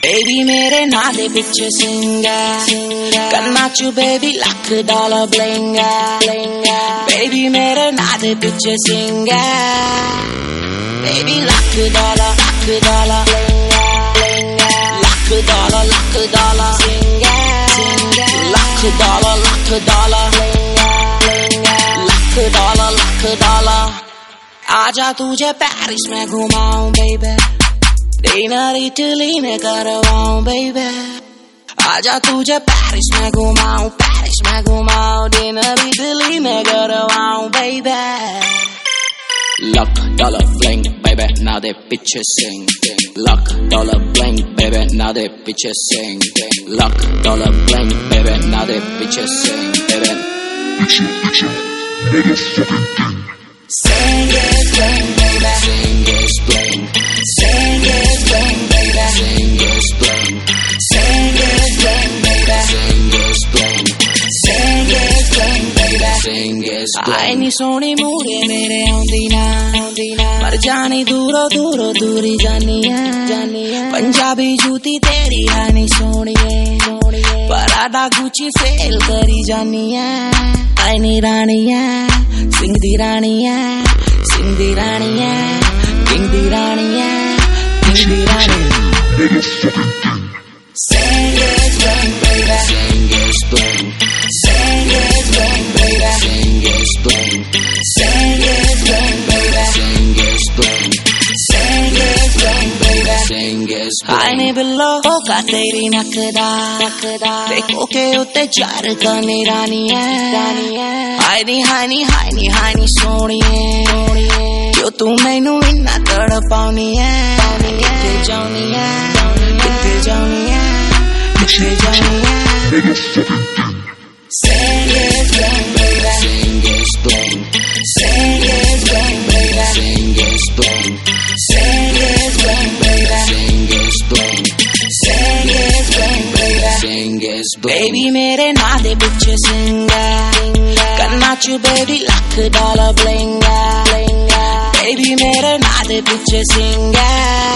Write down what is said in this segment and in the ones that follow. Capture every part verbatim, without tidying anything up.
Baby mere naade piche singa, karna chu baby lakh dollar blinga, baby mere naade piche singa, baby lakh dollar, lakh dollar blinga, lakh dollar, lakh dollar singa, lakh dollar, lakh dollar blinga, lakh dollar, lakh dollar. आजा तुझे Paris में घुमाऊं baby, dinner Italy में करवाऊं baby, आजा तुझे Paris में घुमाऊं, Paris में घुमाऊं, dinner Italy में करवाऊं baby. Lakh dollar bling baby, now they bitches sing. Lakh dollar bling baby, now they bitches sing. Lakh dollar bling baby, now they bitches sing baby. It's a, it's a motherfucking thing. Sing it, bling, baby. Sing is bling. Sing it, bling, baby. Sing is bling. Sing it, bling, baby. Sing is bling. Sing it, bling, baby. Sing is आए bling. नी सोनी मूरे मेरे आंदी ना, आंदी ना, पर जानी दूरो दूरो दूरी जानी है, जानी है, पंजाबी जूती तेरी है नी सोनी है, सोनी है, पराडा गुची फेल करी जानी है, आए नी रानी है, सिंह दी रानी है, सिंह दी रानी है, किंग दी रानी है, किंग दी रानी है. Motherfucking thing. Sing it, bling, baby. Sing is bling. Sing it, bling, baby. Sing is bling. Sing it, bling, baby. Sing is bling. Sing it, bling, baby. Sing is hi bling. नी बिल्लो होगा तेरी नकदा, नकदा, देखो के उते चार कनी रानी है, रानी है, हाय नी हाय नी हाय नी हाय नी सोनी है, सोनी है, जो तू मैनू इन्ना तड़पाउनी है, पाउनी है, किथे जाउनी है, किथे जाउनी है, किथे जाउनी है. Motherfucking thing. Sing it, bling, baby. Sing is bling. Sing it, bling, baby. Sing is bling. Sing it, bling, baby. Sing is bling. Sing it, bling, baby. Sing is bling. Baby mere naade piche singa, karna chu baby lakh dollar blinga, baby mere naade piche singa,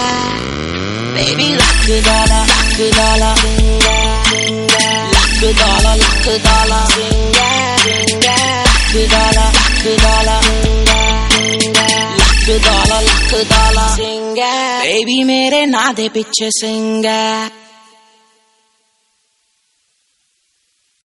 baby lakh dollar, lakh dollar blinga, lakh dollar, lakh dollar blinga, lakh dollar, lakh dollar blinga, lakh dollar, lakh dollar singa, baby mere naade piche singa.